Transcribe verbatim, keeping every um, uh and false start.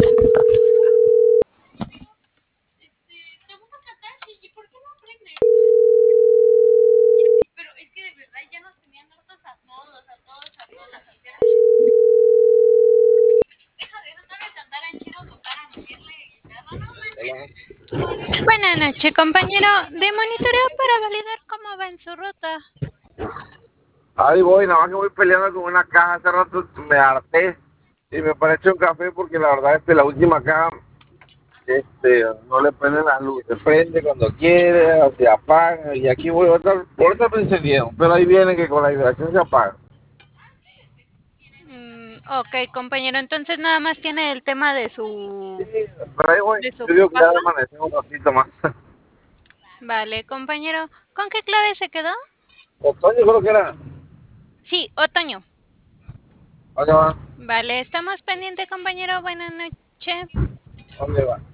Buenas noches, compañero. De monitoreo para validar cómo va en su ruta. Ahí voy, nada más que voy peleando con una caja. Hace rato me harté y me paré un café porque la verdad es que la última caja este, no le prenden las luces. Prende cuando quiere, se apaga. Y aquí voy, ahorita, ahorita me encendieron, pero ahí viene que con la vibración se apaga. Mm, ok, compañero. Entonces nada más tiene el tema de Sí, su pero ahí voy. de su Yo digo que ya caja. de amanecer un ratito más. Vale, compañero. ¿Con qué clave se quedó? Otoño creo que era. Sí, otoño. ¿Dónde va? Vale, estamos pendientes, compañero. Buenas noches. ¿Dónde va?